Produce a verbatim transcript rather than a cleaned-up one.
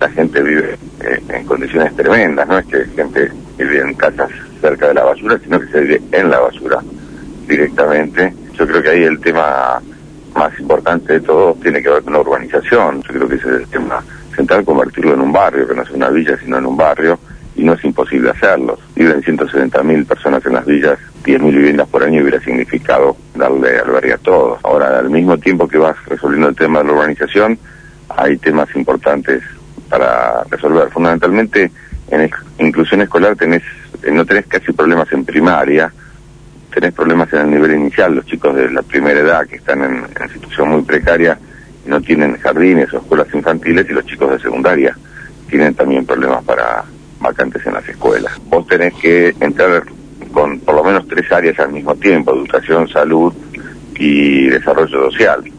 la gente vive eh, en condiciones tremendas, no es que gente vive en casas cerca de la basura, sino que se vive en la basura directamente. Yo creo que ahí el tema más importante de todo tiene que ver con la urbanización. Yo creo que ese es el tema central, convertirlo en un barrio, que no es una villa sino en un barrio, y no es imposible hacerlo. Viven ciento setenta mil personas en las villas, diez mil viviendas por año hubiera significado darle albergue a todos. Ahora, al mismo tiempo que vas resolviendo el tema de la urbanización, hay temas importantes para resolver. Fundamentalmente, en es, inclusión escolar tenés, no tenés casi problemas en primaria, tenés problemas en el nivel inicial, los chicos de la primera edad que están en, en situación muy precaria y no tienen jardines o escuelas infantiles, y los chicos de secundaria tienen también problemas para vacantes en las escuelas. Vos tenés que entrar con por lo menos tres áreas al mismo tiempo: educación, salud y desarrollo social.